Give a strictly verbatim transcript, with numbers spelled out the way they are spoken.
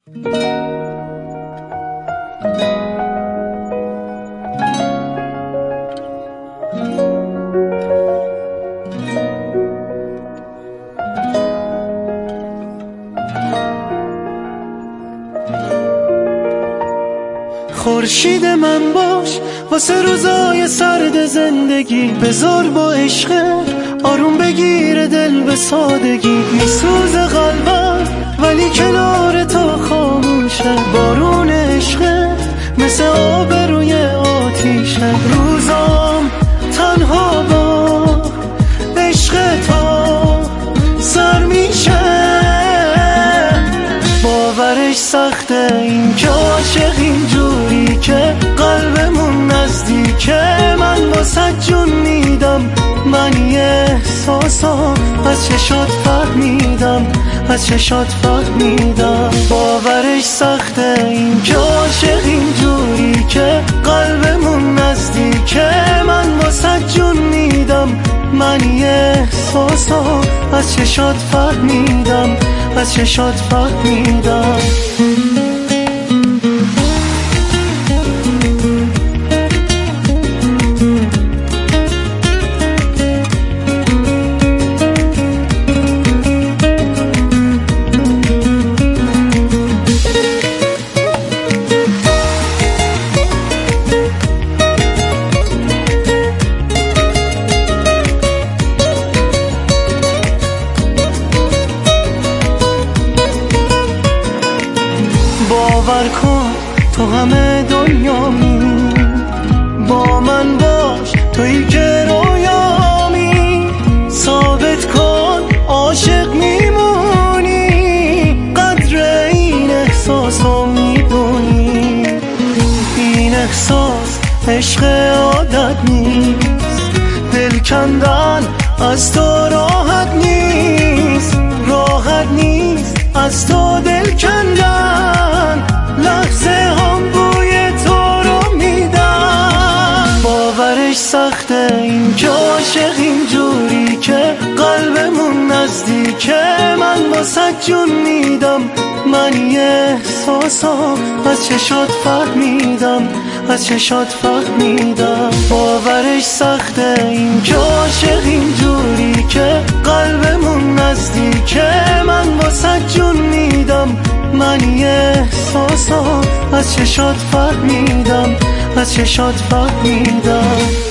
خورشید من باش واسه روزای سرد زندگی، بذار با عشق آروم بگیره دل به سادگی. میسوزه قلبم ولی کنار تو خاموشه، بارون عشق مثل آب روی آتیشه. روزام تنها با عشق تو سر میشه، باورش سخته این که عاشق اینجوری که قلبمون نزدیکه. من واسه جون میدم، من یه احساسا از چشات فهمیدم، از چشات فهمیدم. باورش سخته این که عاشق اینجوری که قلبمون نزدیکه. من واسه جون میدم، من یه احساسا از چشات فهمیدم، از چشات فهمیدم. باور کن تو همه دنیامی، با من باش تویی که رویامی. ثابت کن عاشق میمونی، قدر این احساسو میدونی. این احساس عشق عادت نیست، دل کندن از تو راحت نیست، راحت نیست از تو دل کندن. لحظه هم بوی تو رو میدن، باورش سخته این که عاشق اینجوری که قلبمون نزدیکه. من واسه جون میدم، من یه احساسا از چشات فهمیدم، از چشات فهمیدم. باورش سخته این که عاشق اینجوری که قلبمون نزدیکه. من واسه جون میدم، من یه احساسا از چشات فهمیدم، از چشات فهمیدم.